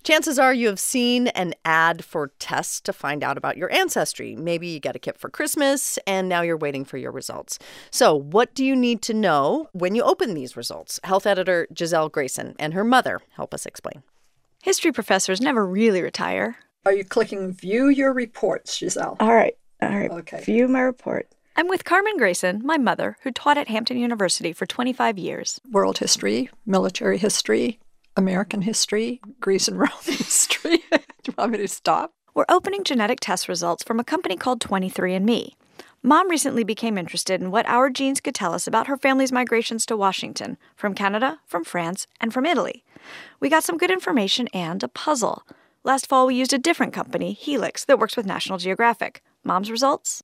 Chances are you have seen an ad for tests to find out about your ancestry. Maybe you got a kit for Christmas, and now you're waiting for your results. So what do you need to know when you open these results? Health editor Giselle Grayson and her mother help us explain. History professors never really retire. Are you clicking View Your Reports, Giselle? All right. Okay. View my report. I'm with Carmen Grayson, my mother, who taught at Hampton University for 25 years. World history, military history, American history, Greece and Rome history. Do you want me to stop? We're opening genetic test results from a company called 23andMe. Mom recently became interested in what our genes could tell us about her family's migrations to Washington, from Canada, from France, and from Italy. We got some good information and a puzzle. Last fall, we used a different company, Helix, that works with National Geographic. Mom's results?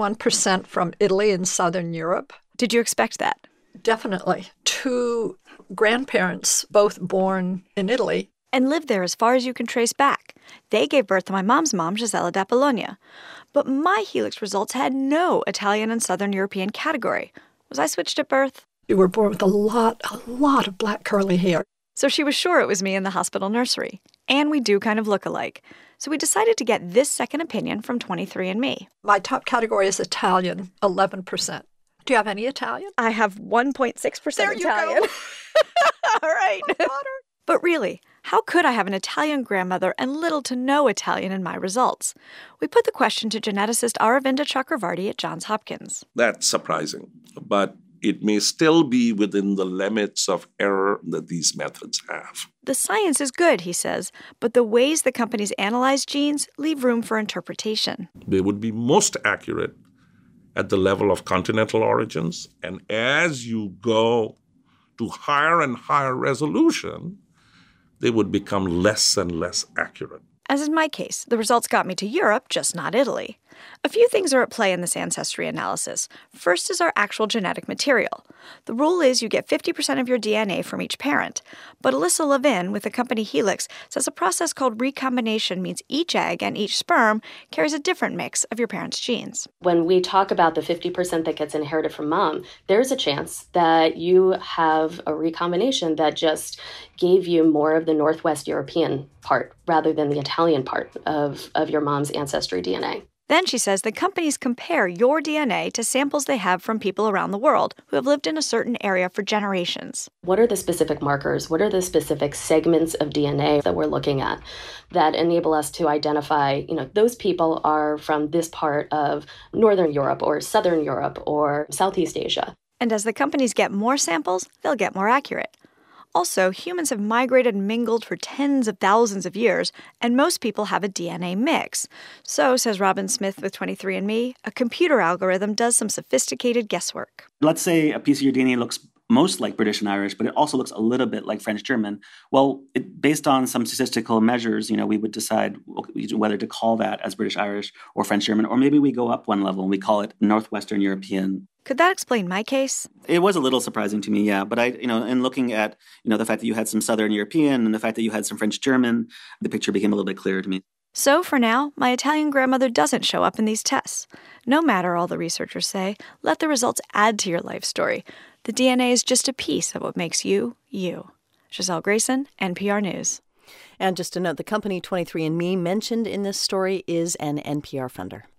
31% from Italy and Southern Europe. Did you expect that? Definitely. 2 grandparents, both born in Italy. And lived there as far as you can trace back. They gave birth to my mom's mom, Gisella d'Apollonia. But my Helix results had no Italian and Southern European category. Was I switched at birth? You were born with a lot of black curly hair. So she was sure it was me in the hospital nursery. And we do kind of look alike. So we decided to get this second opinion from 23andMe. My top category is Italian, 11%. Do you have any Italian? I have 1.6% There you Italian. go. All right. But really, how could I have an Italian grandmother and little to no Italian in my results? We put the question to geneticist Aravinda Chakravarti at Johns Hopkins. That's surprising, but it may still be within the limits of error that these methods have. The science is good, he says, but the ways the companies analyze genes leave room for interpretation. They would be most accurate at the level of continental origins, and as you go to higher and higher resolution, they would become less and less accurate. As in my case, the results got me to Europe, just not Italy. A few things are at play in this ancestry analysis. First is our actual genetic material. The rule is you get 50% of your DNA from each parent. But Alyssa Levin with the company Helix says a process called recombination means each egg and each sperm carries a different mix of your parents' genes. When we talk about the 50% that gets inherited from mom, there's a chance that you have a recombination that just gave you more of the Northwest European part rather than the Italian part of your mom's ancestry DNA. Then she says the companies compare your DNA to samples they have from people around the world who have lived in a certain area for generations. What are the specific markers? What are the specific segments of DNA that we're looking at that enable us to identify, those people are from this part of Northern Europe or Southern Europe or Southeast Asia? And as the companies get more samples, they'll get more accurate. Also, humans have migrated and mingled for tens of thousands of years, and most people have a DNA mix. So, says Robin Smith with 23andMe, a computer algorithm does some sophisticated guesswork. Let's say a piece of your DNA looks most like British and Irish, but it also looks a little bit like French-German. Well, based on some statistical measures, we would decide whether to call that as British-Irish or French-German, or maybe we go up one level and we call it Northwestern European. Could that explain my case? It was a little surprising to me, yeah. But in looking at, the fact that you had some Southern European and the fact that you had some French-German, the picture became a little bit clearer to me. So for now, my Italian grandmother doesn't show up in these tests. No matter, all the researchers say, let the results add to your life story. The DNA is just a piece of what makes you, you. Giselle Grayson, NPR News. And just to note, the company 23andMe mentioned in this story is an NPR funder.